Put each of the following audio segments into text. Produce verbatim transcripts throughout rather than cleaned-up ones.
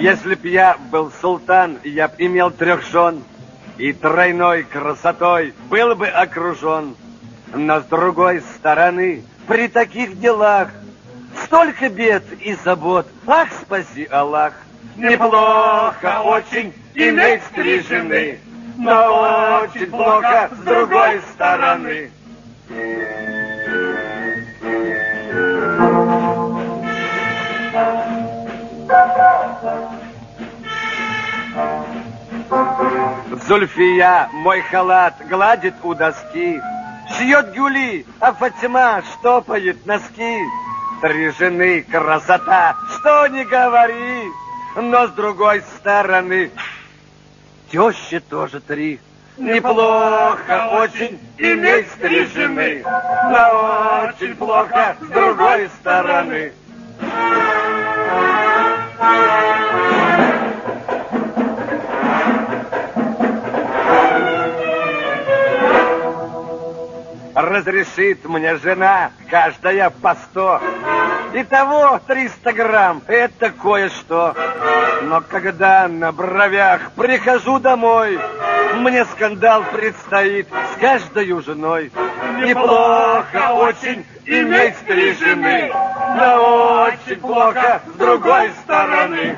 Если б я был султан, я б имел трех жен, и тройной красотой был бы окружен. Но с другой стороны, при таких делах столько бед и забот. Ах, спаси Аллах! Неплохо очень иметь три жены, но очень плохо с другой стороны. Зульфия мой халат гладит у доски, шьет гюли, а Фатима штопает носки. Три жены красота, что ни говори, но с другой стороны тещи тоже три. Неплохо очень иметь три жены, но очень плохо с другой стороны. Разрешит мне жена каждая по сто. Итого триста грамм, это кое-что. Но когда на бровях прихожу домой, мне скандал предстоит с каждой женой. Неплохо очень иметь три жены, но очень плохо с другой стороны.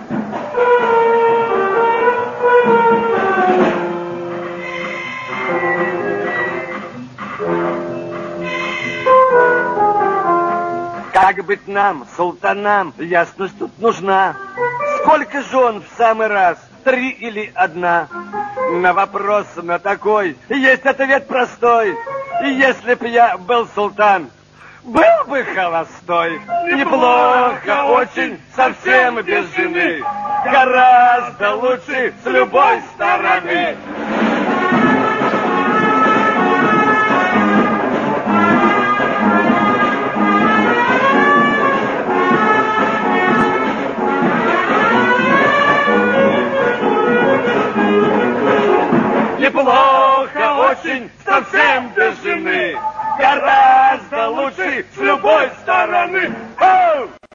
Как быть нам, султанам, ясность тут нужна. Сколько жен в самый раз, три или одна? На вопрос на такой есть ответ простой. Если б я был султан, был бы холостой. Неплохо очень, совсем без жены, гораздо лучше с любой стороны. Неплохо очень, совсем без жены, гораздо лучше с любой стороны. Оу!